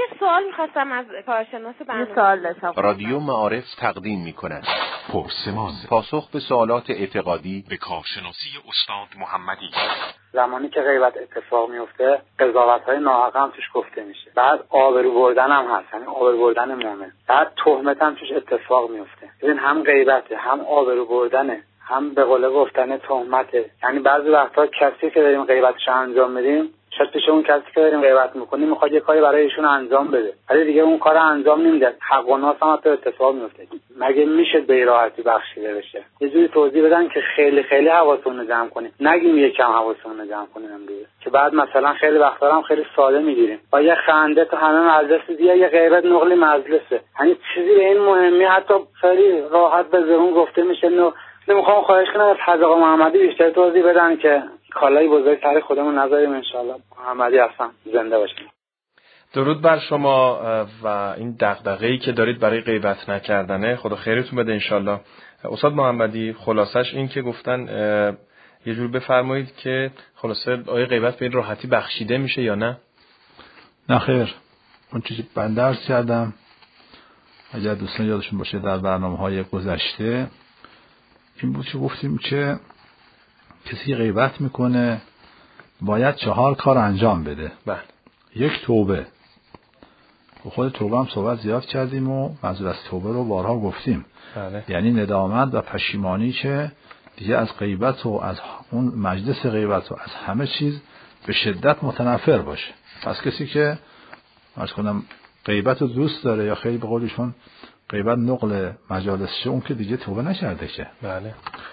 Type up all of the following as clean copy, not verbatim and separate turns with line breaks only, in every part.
سوال می‌خواستم از کارشناس برنامه.
سوال داشتم.
رادیو معارف تقدیم می‌کند پرسمان، پاسخ به سوالات اعتقادی به کارشناسی استاد محمدی.
زمانی که غیبت اتفاق میفته قضاوت‌های ناحق هم توش گفته میشه، بعد آبرو بردن هم هست، یعنی آبرو بردن مؤمن، بعد تهمت هم توش اتفاق میفته. ببین هم غیبته، هم آبرو بردنه، هم به قول گفتن تهمته. یعنی بعضی وقتا کسی که داریم غیبتش انجام میدیم، شاید پیش اون کسی که داریم غیبت میکنیم میخواد یه کاری برای ایشون انجام بده، ولی دیگه اون کار انجام نمیده، حق و ناس هم حتی اتفاق میفته. مگه میشه به راحتی بخشیده بشه؟ یه جوری توضیح بدن که خیلی خیلی حواستون رو جمع کنیم، نگیم یکم حواستون رو جمع کنیم دیگه، که بعد مثلا خیلی وقتا هم خیلی ساده میگیریم با یه خنده تو همه مجلس دیگه یه غیبت نقل مجلسه، یعنی چیزی به این مهمی حتی خیلی راحت به زبون گفته میشه. نمیخوام خواهش کنم از حضرت محمدی بیشتر توضیح بدن که کالای بزرگتر خودمون نذاریم. انشالله محمدی هستم، زنده باشیم.
درود بر شما و این دغدغه‌ای که دارید برای غیبت نکردنه، خدا خیرتون بده انشالله. استاد محمدی خلاصش این که گفتن یه جور بفرمایید که خلاصه آیا غیبت به این راحتی بخشیده میشه یا نه؟
نه خیر. اون چیزی بنده عرض کردم، اگر دوستان یادشون باشه در برنامه‌های گذشته این بود که گفتیم که کسی غیبت میکنه باید 4 کار انجام بده.
بله.
1 توبه. خود توبه هم صحبت زیاد کردیم و منظور از توبه رو بارها گفتیم.
بله.
یعنی ندامت و پشیمانی که دیگه از غیبت و از اون مجلس غیبت و از همه چیز به شدت متنفر باشه. پس کسی که عرض کنم غیبت رو دوست داره یا خیلی به قولشون غیبت نقل مجالس شه، اون که دیگه توبه نکرده که.
بله.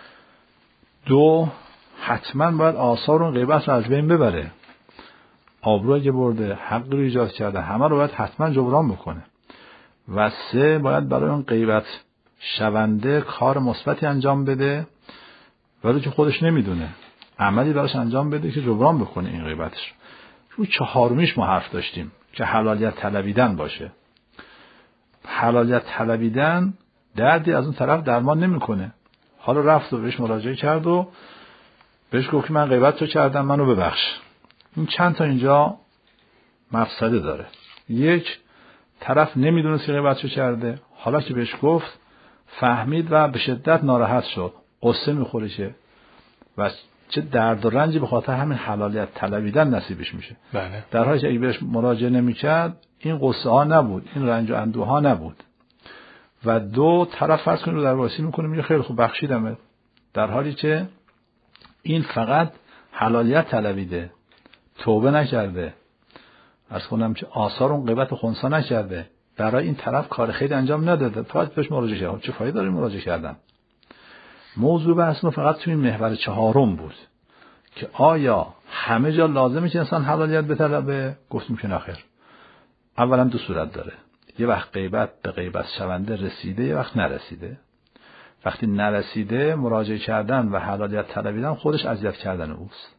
2 حتما باید آثار اون غیبت رو از بین ببره. آبرو اگه برده، حق رو ایجاد کرده، همه رو باید حتما جبران بکنه. و 3 باید برای اون غیبت شونده کار مثبتی انجام بده، ولی که خودش نمیدونه عملی براش انجام بده که جبران بکنه این غیبتش. رو 4میش ما حرف داشتیم که حلالیت طلبیدن باشه. حلالیت طلبیدن دردی از اون طرف درمان نمیکنه. حالا رفت و بهش مراجعه کرد و بهش گفت که من غیبت تو کردم، منو ببخش. این چند تا اینجا مفسده داره. 1 طرف نمیدونه که غیبتشو کرده، حالا که بهش گفت فهمید و به شدت ناراحت شد، قصه میخوره که و چه درد و رنجی به خاطر همین حلالیت طلبیدن نصیبش میشه.
بله.
در حالی که اگه بهش مراجعه نمیکرد این قصه ها نبود، این رنج و اندوه ها نبود. و 2 طرف فرض کنید رو در واسی میکنه میگه خیلی خوب بخشیدمت، در حالی که این فقط حلالیت طلبیده، توبه نکرده، عرض کنم که آثار اون غیبت خنثی نکرده، برای این طرف کار خیلی انجام نداده، فقط بهش مراجعه کرد. چه فایده داره مراجعه کردن؟ موضوع بحث ما فقط توی محور 4 بود که آیا همه جا لازمه که انسان حلالیت بطلبه؟ گفتیم که نخیر. اولا 2 صورت داره. یه وقت غیبت به غیبت شونده رسیده، یه وقت نرسیده. وقتی نرسیده مراجعه کردن و حلالیت طلبیدن خودش اذیت کردن اوست،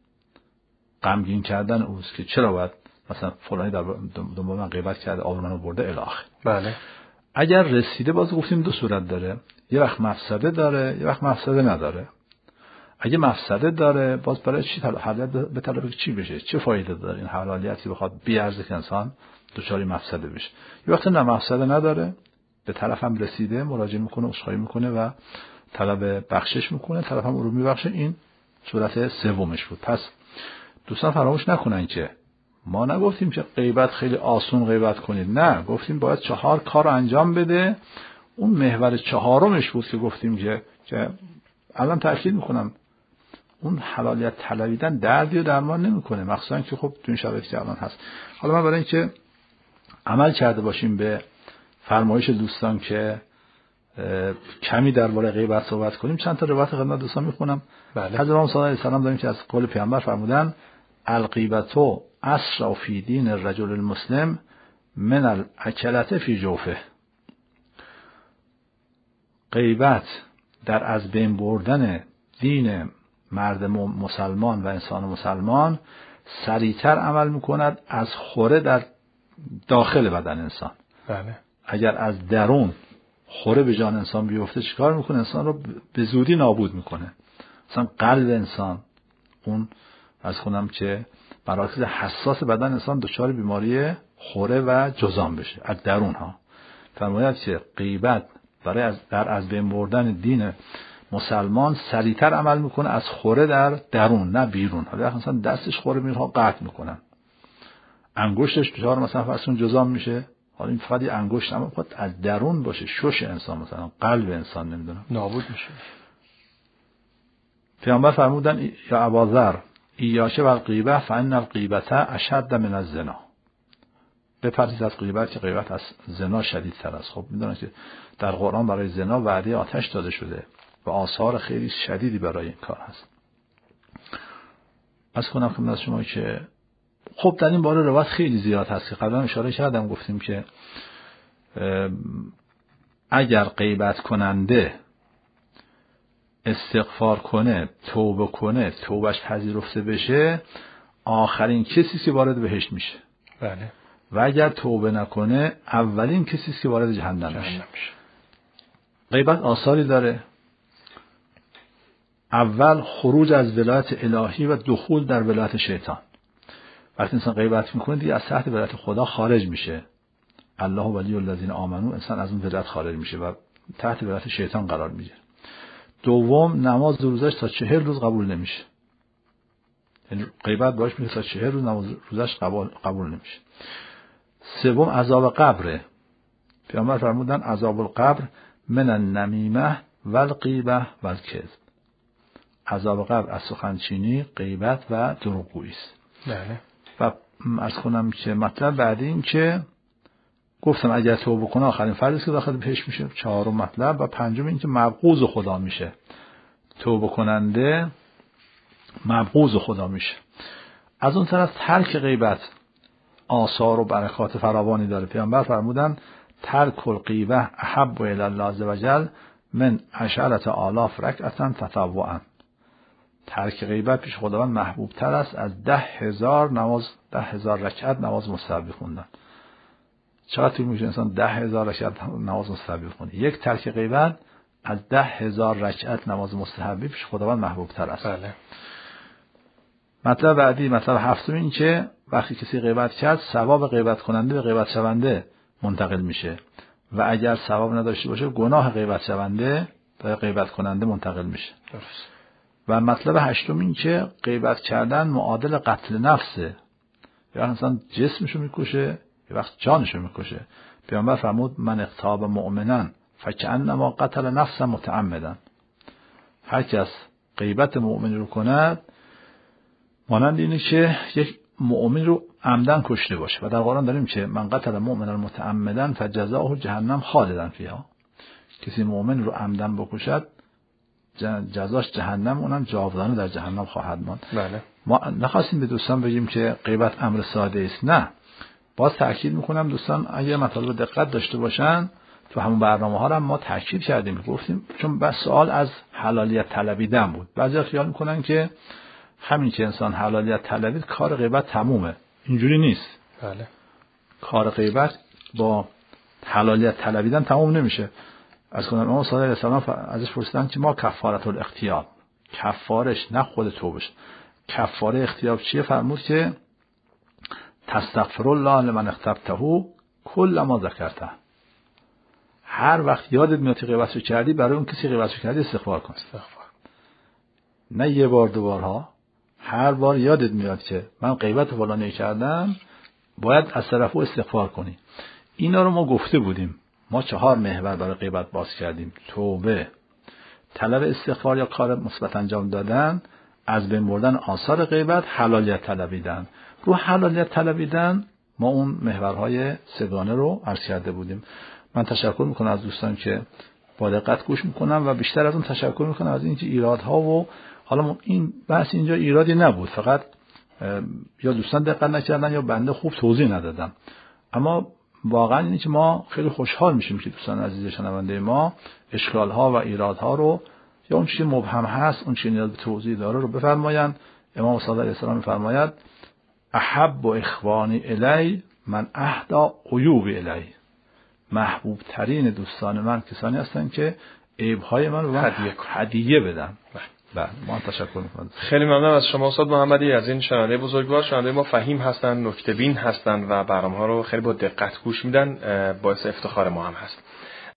غمگین کردن اوست که چرا باید مثلا فلانی در دنبال من غیبت کرده، آبرو منو برده الی آخر.
بله.
اگر رسیده باز گفتیم 2 صورت داره. یه وقت مفسده داره، یه وقت مفسده نداره. اگه مفسده داره باز برای چی حلالیت به طلب چی بشه؟ چه فایده داره این حلالیتی بخواد بیارزه که انسان دچار مفسده بشه؟ یه وقت نه مفسده نداره، به طرف هم رسیده، مراجعه میکنه، عذرخواهی میکنه و طلب بخشش میکنه، طرف هم او رو میبخشه. این صورت 3 بود. پس دوستان فراموش نکنن که ما نگفتیم که غیبت خیلی آسون غیبت کنید، نه، گفتیم باید 4 کار انجام بده. اون محور 4مش بود که گفتیم که الان تاکید میکنم اون حلالیت طلبیدن دردی رو درمان نمیکنه، مخصوصا که خب تو این شرایطی که الان هست. حالا ما برای اینکه عمل کرده باشیم به فرمایش دوستان که کمی درباره غیبت صحبت کنیم، چند تا روایت خدمت دوستان میخونم.
بله.
حضرت محمد صلی الله علیه و سلم داریم که از قول پیامبر فرمودن الغیبتو اسرع فی دین الرجل المسلم من الاکلة فی جوفه. غیبت در از بین بردن دین مرد مسلمان و انسان مسلمان سریعتر عمل میکند از خوره در داخل بدن انسان.
بله.
اگر از درون خوره به جان انسان بیفته چیکار میکنه؟ انسان رو به زودی نابود میکنه. مثلا قلب انسان، اون از خونم که مراکز حساس بدن انسان دچار بیماری خوره و جذام بشه از درون ها. فرماید که غیبت برای از بین بردن دین مسلمان سریعتر عمل میکنه از خوره در درون نه بیرون. حالا مثلا دستش خوره میرها قطع میکنن، انگشتش دچار مثلا فرسون جذام میشه، حالا این فقط انگشت اما خود از درون باشه، شش انسان مثلا قلب انسان نمیدونم
نابود میشه.
پیامبر فرمودن یا اباذر ایاشه و الغیبه فان الغیبه اشد من الزنا. بپرهیز از غیبت که غیبت از زنا شدیدتر است. خب میدونن که در قرآن برای زنا وعده آتش داده شده و آثار خیلی شدیدی برای این کار هست. از کنم خدمت شما که خب در این باره روایت خیلی زیاد هست که قبلا اشاره کردم، گفتیم که اگر غیبت کننده استغفار کنه، توبه کنه، توبهش پذیرفته بشه، آخرین کسی که وارد بهشت میشه.
بله.
و اگر توبه نکنه اولین کسی که وارد جهنم میشه. غیبت آثاری داره. اول خروج از ولایت الهی و دخول در ولایت شیطان. وقتی انسان غیبت میکنه دیگه از تحت ولایت خدا خارج میشه. الله ولی الذین آمنو، انسان از اون ولایت خارج میشه و تحت ولایت شیطان قرار میگیره. دوم نماز روزش تا 40 روز قبول نمیشه. یعنی غیبت باعث میشه تا 40 روز نماز روزش قبول نمیشه. سوم عذاب قبره. پیامبر فرمودن عذاب القبر من النمیمه والغیبه والکذب. عذاب قبر از سخنچینی، غیبت و دروغگویی است.
بله.
و عرض کنم که مطلب بعد این که گفتم اگر توبه کنه آخرین فردی که داخل بهشت میشه. چهارم مطلب و پنجم این که مبغوض خدا میشه. توبه کننده مبغوض خدا میشه. از اون طرف ترک غیبت آثار و برکات فراوانی داره. پیامبر فرمودن ترک الغیبه احب الی الله عز وجل من 10,000 رکعة تطوعا. ترک غیبت پیش خداوند محبوب تر است از 10,000 نماز، 10,000 رکعت نماز مستحبی خوندن. چقدر طول میشه انسان 10,000 رکعت نماز مستحبی خونه؟ یک ترک غیبت از 10,000 رکعت نماز مستحبی پیش خداوند محبوب تر است.
بله.
مطلب بعدی، مطلب هفتم این که وقتی کسی غیبت کرد ثواب غیبت کننده به غیبت شونده منتقل میشه و اگر ثواب نداشته باشه گناه غیبت شونده به غیبت کننده منتقل میشه.
درست.
و مطلب هشتم این که غیبت کردن معادل قتل نفسه. یا انسان جسمشو میکشه یه وقت جانشو میکشه. پیامبر فرمود من اغتاب مؤمنا فکأنما قتل نفسا متعمدا. هر کس غیبت مؤمن رو کند مانند اینه که یک مؤمن رو عمدن کشته باشه. و در قرآن داریم که من قتل مؤمنا متعمدا فجزاؤه جهنم خالدا فیها. کسی مؤمن رو عمدن بکشد جزاش جهنم، اونم جاودانه در جهنم خواهد ماند.
بله.
ما نخواستیم به دوستان بگیم که غیبت امر ساده است. نه، باز تاکید میکنم دوستان اگه مطالب دقت داشته باشن تو همون برنامه ها هم ما تاکید کردیم، گفتیم چون بس سوال از حلالیت طلبیدن بود. بعضیا خیال میکنن که همین که انسان حلالیت طلبید کار غیبت تمومه. اینجوری نیست.
بله.
کار غیبت با حلالیت طلبیدن تموم نمیشه. از کنم امام صادق علیه السلام ازش پرسیدن که ما کفارت الاغتیاب، کفارش نه خود توبش، کفاره اغتیاب چیه؟ فرمود که تستغفر الله لمن اغتبته کل ما ذکرته. هر وقت یادت میاد که غیبت کردی برای اون کسی غیبت کردی استغفار کن.
استغفار.
نه یه بار دو بارها، هر بار یادت میاد که من غیبت فلانی کردم باید از طرف او استغفار کنی. اینا رو ما گفته بودیم. ما 4 محور برای غیبت باز کردیم: توبه، طلب استغفار یا کار مثبت انجام دادن، از بین بردن آثار غیبت، حلالیت طلبیدن. رو حلالیت طلبیدن ما اون محورهای سگانه رو عرض کرده بودیم. من تشکر میکنم از دوستان که با دقت گوش میکنم و بیشتر از اون تشکر میکنم از اینکه ایرادها و حالا این بحث اینجا ایرادی نبود، فقط یا دوستان دقت نکردن یا بنده خوب توضیح ندادم. اما واقعا اینه که ما خیلی خوشحال میشیم که دوستان عزیز شنونده ما اشکال‌ها و ایرادها رو یا اون چیزی مبهم هست، اون چیزی نیاز به توضیح داره رو بفرمایند. امام صادق علیه السلام می‌فرماید احب اخوانی الی من اهدی عیوب الی. محبوب ترین دوستان من کسانی هستند که عیب‌های من رو هدیه بدن. بله ما تشکر می‌کنم.
خیلی ممنونم از شما استاد محمدی، از این شنونده بزرگوار. شنونده ما فهیم هستن، نکته بین هستن و برنامه‌ها رو خیلی با دقت گوش میدن، باعث افتخار ما هم هست.